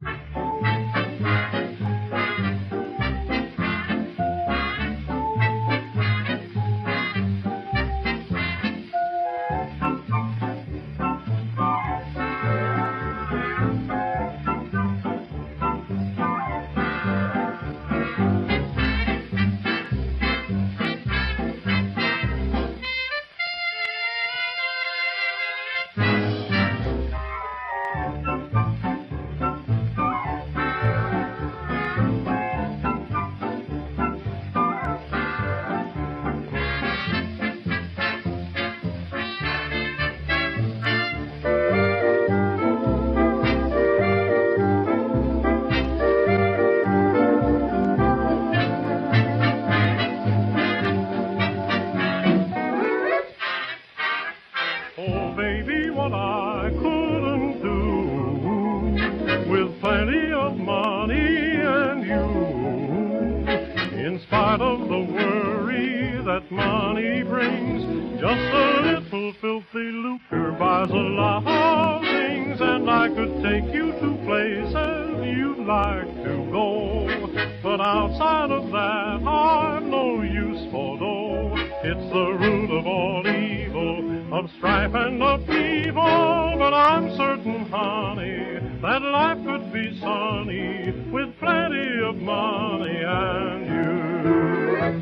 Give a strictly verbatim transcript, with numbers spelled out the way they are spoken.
Oh, baby, what I couldn't do with plenty of money and you. In spite of the worry that money brings, just a little filthy lucre buys a lot of things, and I could take you to places you'd like to go. But outside of that, I've no use for dough. It's the root of all evil, of strife and of evil. But I'm certain, honey, that life could be sunny with plenty of money and you.